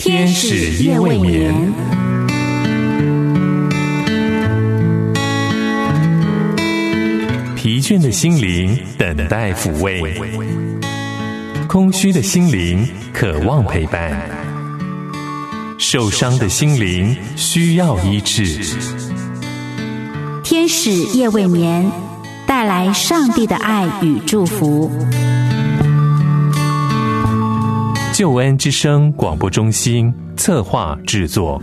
天使夜未眠，疲倦的心灵等待抚慰，空虚的心灵渴望陪伴，受伤的心灵需要医治。 天使夜未眠，带来上帝的爱与祝福。 救恩之声广播中心策划制作。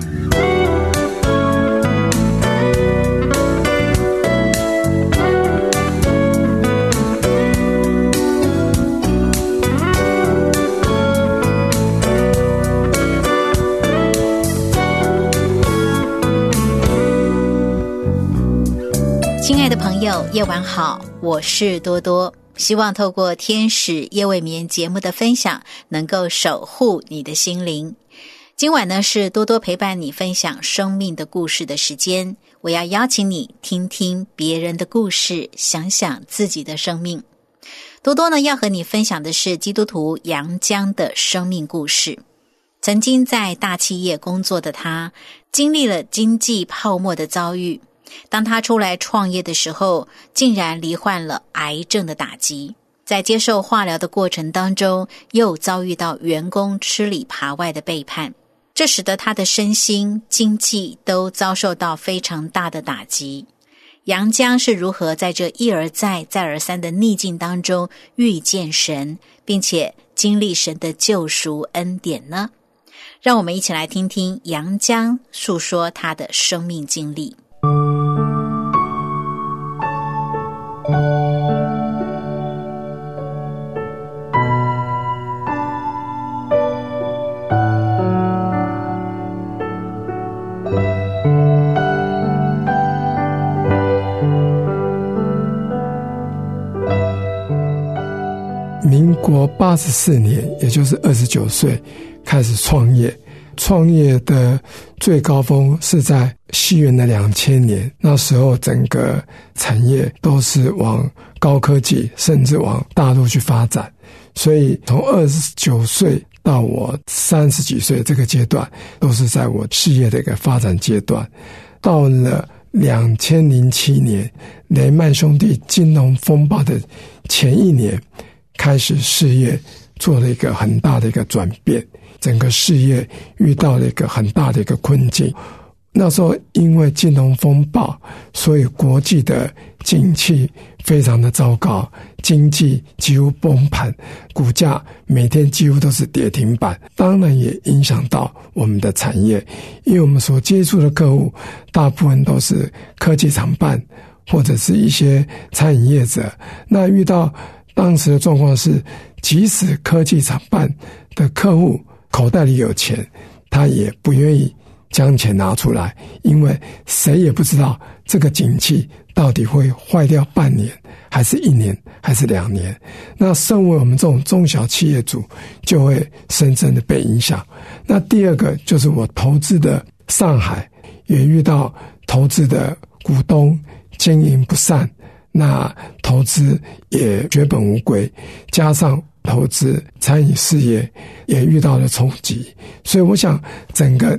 亲爱的朋友，夜晚好，我是多多。希望透过天使夜未眠节目的分享，能够守护你的心灵。今晚呢，是多多陪伴你分享生命的故事的时间。我要邀请你听听别人的故事，想想自己的生命。多多呢，要和你分享的是基督徒杨江的生命故事。曾经在大企业工作的他，经历了经济泡沫的遭遇。当他出来创业的时候，竟然罹患了癌症的打击。在接受化疗的过程当中，又遭遇到员工吃里扒外的背叛，这使得他的身心经济都遭受到非常大的打击。杨江是如何在这一而再再而三的逆境当中遇见神，并且经历神的救赎恩典呢？让我们一起来听听杨江述说他的生命经历。 民国84年，也就是29岁开始创业。创业的最高峰是在西元的2000年，那时候整个产业都是往高科技甚至往大陆去发展，所以从29岁到我30几岁这个阶段，都是在我事业的一个发展阶段。到了2007年雷曼兄弟金融风暴的前一年，开始事业做了一个很大的一个转变，整个事业遇到了一个很大的一个困境。那时候因为金融风暴，所以国际的景气非常的糟糕，经济几乎崩盘，股价每天几乎都是跌停板。当然也影响到我们的产业，因为我们所接触的客户大部分都是科技厂办或者是一些餐饮业者。那遇到当时的状况是，即使科技厂办的客户口袋里有钱，他也不愿意将钱拿出来，因为谁也不知道这个景气到底会坏掉半年还是1年还是2年。那身为我们这种中小企业主，就会深深的被影响。那第二个就是我投资的上海，也遇到投资的股东经营不善，那投资也血本无归，加上投资餐饮事业也遇到了冲击，所以我想整个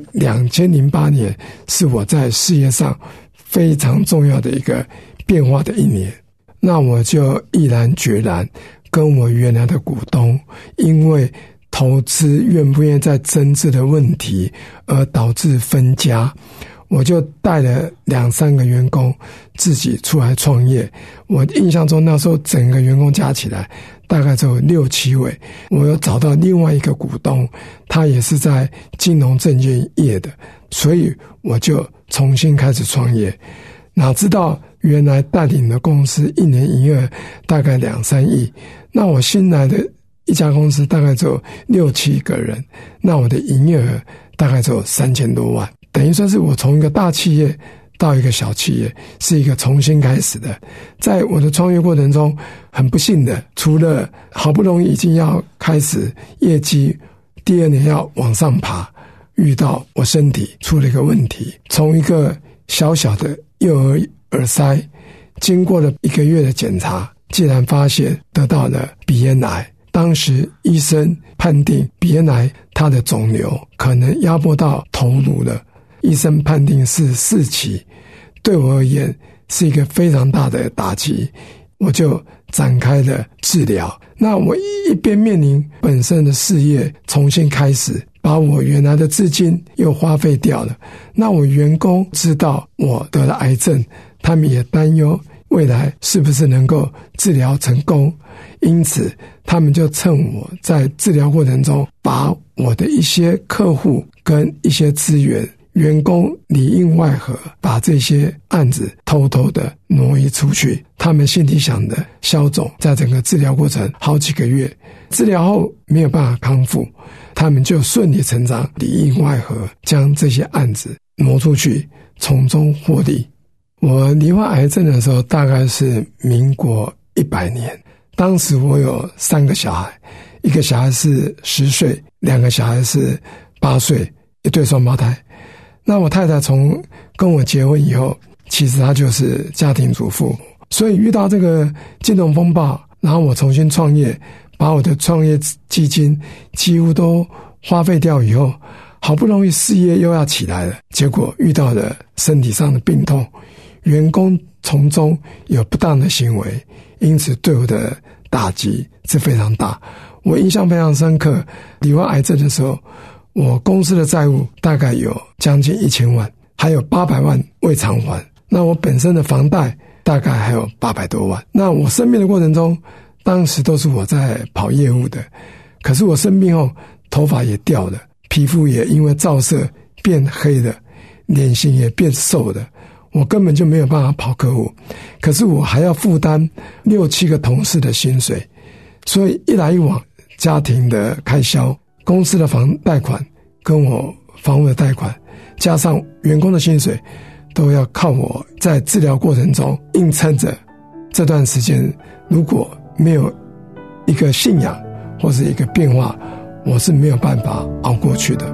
2008年是我在事业上非常重要的一个变化的一年。那我就毅然决然跟我原来的股东，因为投资愿不愿意再增资的问题而导致分家，我就带了2-3个员工自己出来创业。我印象中那时候整个员工加起来大概只有6-7位。我又找到另外一个股东，他也是在金融证券业的，所以我就重新开始创业。哪知道原来带领的公司1年营业额大概2-3亿，那我新来的一家公司大概只有6-7个人，那我的营业额大概只有3000多万。等于说是我从一个大企业到一个小企业，是一个重新开始的。在我的创业过程中，很不幸的，除了好不容易已经要开始业绩，第2年要往上爬，遇到我身体出了一个问题，从一个小小的幼儿耳塞，经过了1个月的检查，竟然发现得到了鼻咽癌。 当时医生判定鼻咽癌它的肿瘤可能压迫到头颅了，医生判定是4期，对我而言是一个非常大的打击，我就展开了治疗。那我一边面临本身的事业重新开始，把我原来的资金又花费掉了。那我员工知道我得了癌症，他们也担忧未来是不是能够治疗成功，因此他们就趁我在治疗过程中，把我的一些客户跟一些资源，员工里应外合，把这些案子偷偷的挪移出去。他们心里想的，肖总在整个治疗过程好几个月，治疗后没有办法康复，他们就顺理成章里应外合，将这些案子挪出去，从中获利。我罹患癌症的时候大概是民国100年，当时我有3个小孩，一个小孩是10岁，2个小孩是8岁，一对双胞胎。那我太太从跟我结婚以后，其实她就是家庭主妇，所以遇到这个金融风暴，然后我重新创业，把我的创业基金几乎都花费掉以后，好不容易事业又要起来了，结果遇到了身体上的病痛，员工从中有不当的行为，因此对我的打击是非常大。我印象非常深刻，罹患癌症的时候，我公司的债务大概有将近1000万，还有800万未偿还。那我本身的房贷大概还有800多万。那我生病的过程中，当时都是我在跑业务的，可是我生病后头发也掉了，皮肤也因为照射变黑了，脸型也变瘦了，我根本就没有办法跑客户，可是我还要负担6、7个同事的薪水，所以一来一往，家庭的开销，公司的房贷款跟我房屋的贷款，加上员工的薪水，都要靠我在治疗过程中硬撑着。这段时间如果没有一个信仰或是一个变化，我是没有办法熬过去的。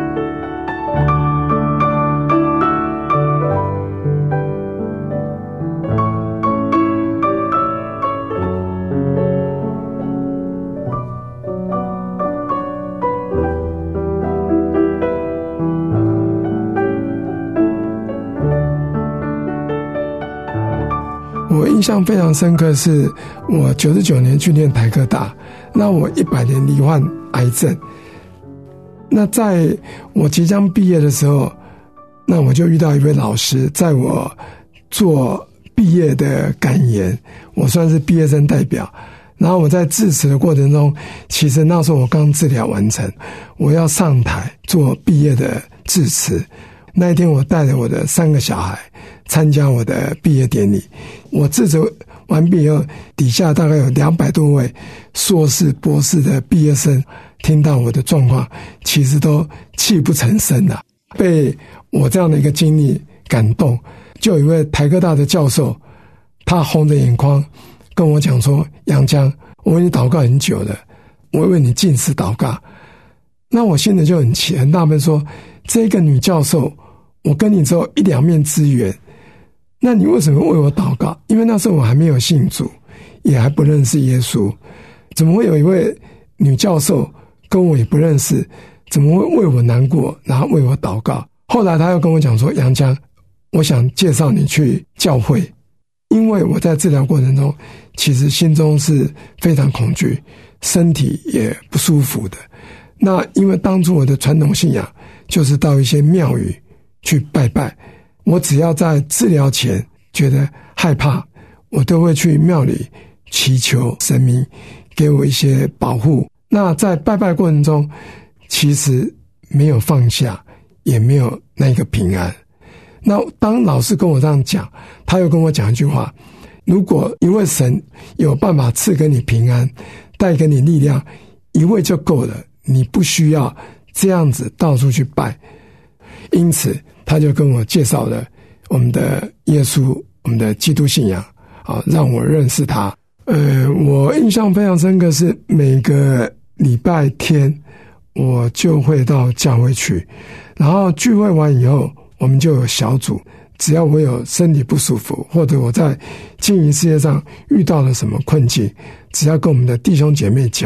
我印象非常深刻，是我99年去念台科大，那我100年罹患癌症。那在我即将毕业的时候，那我就遇到一位老师，在我做毕业的感言，我算是毕业生代表。然后我在致辞的过程中，其实那时候我刚治疗完成，我要上台做毕业的致辞。那一天我带着我的3个小孩参加我的毕业典礼，我致辞完毕以后，底下大概有200多位硕士博士的毕业生听到我的状况，其实都泣不成声了，被我这样的一个经历感动。就有一位台科大的教授，他红着眼眶跟我讲说，杨江，我为你祷告很久了，我为你禁食祷告。那我心里就很纳闷说，这个女教授，我跟你只有1-2面之缘，那你为什么为我祷告？因为那时候我还没有信主，也还不认识耶稣，怎么会有一位女教授跟我也不认识，怎么会为我难过，然后为我祷告？后来他又跟我讲说，杨江，我想介绍你去教会，因为我在治疗过程中其实心中是非常恐惧，身体也不舒服的。那因为当初我的传统信仰就是到一些庙宇去拜拜，我只要在治疗前觉得害怕，我都会去庙里祈求神明给我一些保护。那在拜拜过程中，其实没有放下，也没有那个平安。那当老师跟我这样讲，他又跟我讲一句话，如果一位神有办法赐给你平安，带给你力量，一位就够了，你不需要这样子到处去拜。因此他就跟我介绍了我们的耶稣，我们的基督信仰，让我认识他。我印象非常深刻是每个礼拜天我就会到教会去，然后聚会完以后我们就有小组，只要我有身体不舒服，或者我在经营事业上遇到了什么困境，只要跟我们的弟兄姐妹讲，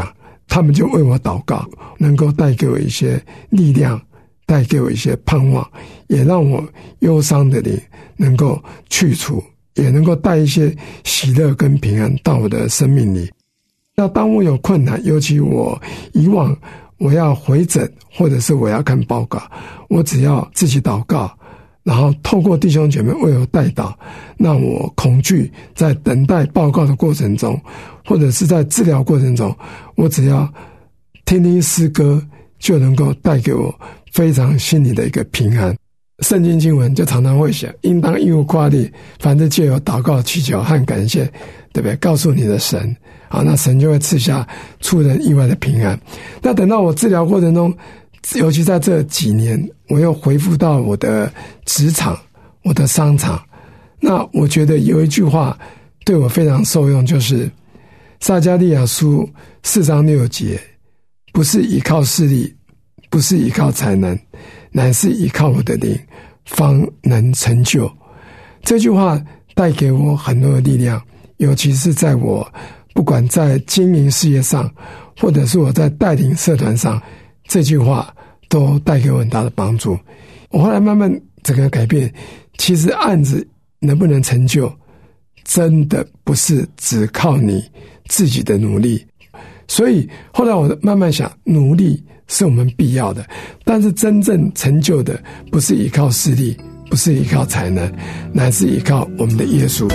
他们就为我祷告，能够带给我一些力量，带给我一些盼望，也让我忧伤的灵能够去除，也能够带一些喜乐跟平安到我的生命里。那当我有困难，尤其我以往我要回诊或者是我要看报告，我只要自己祷告，然后透过弟兄姐妹为我代祷，那我恐惧在等待报告的过程中，或者是在治疗过程中，我只要听听诗歌就能够带给我非常心里的一个平安。圣经经文就常常会写，应当一无挂虑，凡事藉由祷告祈求和感谢，对不对？告诉你的神，好，那神就会赐下出人意外的平安。那等到我治疗过程中，尤其在这几年，我又回复到我的职场，我的商场，那我觉得有一句话对我非常受用，就是撒迦利亚书4章6节，不是依靠势力，不是依靠才能，乃是依靠我的灵，方能成就。这句话带给我很多的力量，尤其是在我不管在经营事业上，或者是我在带领社团上，这句话都带给我很大的帮助。我后来慢慢整个改变，其实案子能不能成就，真的不是只靠你自己的努力。所以后来我慢慢想，努力是我们必要的，但是真正成就的不是依靠势力，不是依靠才能，乃是依靠我们的耶稣。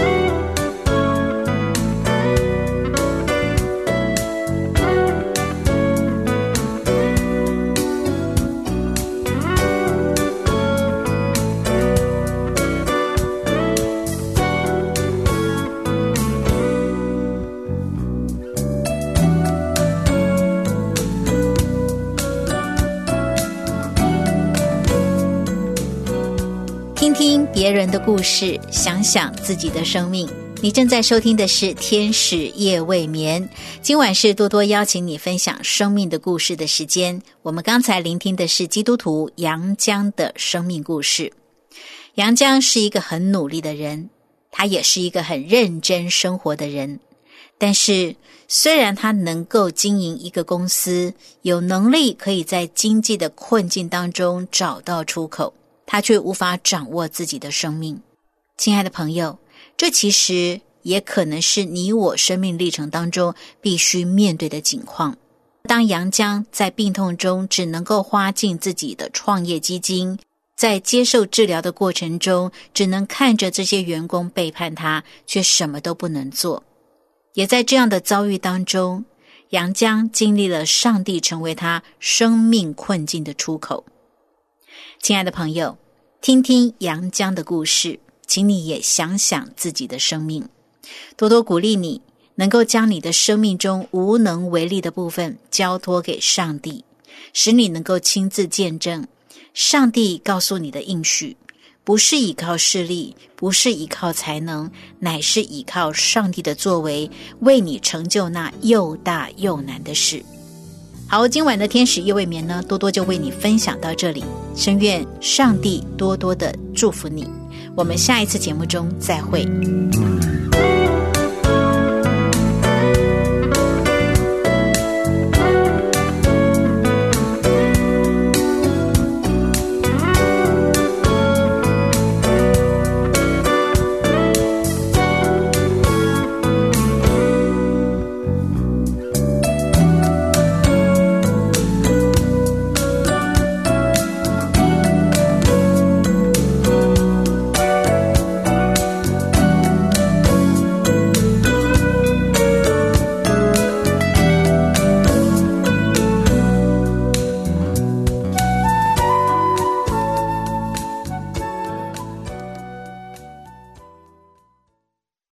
听听别人的故事，想想自己的生命。你正在收听的是天使夜未眠，今晚是多多邀请你分享生命的故事的时间。我们刚才聆听的是基督徒杨江的生命故事。杨江是一个很努力的人，他也是一个很认真生活的人，但是虽然他能够经营一个公司，有能力可以在经济的困境当中找到出口，他却无法掌握自己的生命。亲爱的朋友，这其实也可能是你我生命历程当中必须面对的境况。当杨江在病痛中只能够花尽自己的创业基金，在接受治疗的过程中只能看着这些员工背叛他，却什么都不能做。也在这样的遭遇当中，杨江经历了上帝成为他生命困境的出口。亲爱的朋友，听听杨江的故事，请你也想想自己的生命。多多鼓励你能够将你的生命中无能为力的部分交托给上帝，使你能够亲自见证上帝告诉你的应许，不是依靠势力，不是依靠才能，乃是依靠上帝的作为，为你成就那又大又难的事。好，今晚的天使夜未眠呢，多多就为你分享到这里，深愿上帝多多的祝福你。我们下一次节目中再会。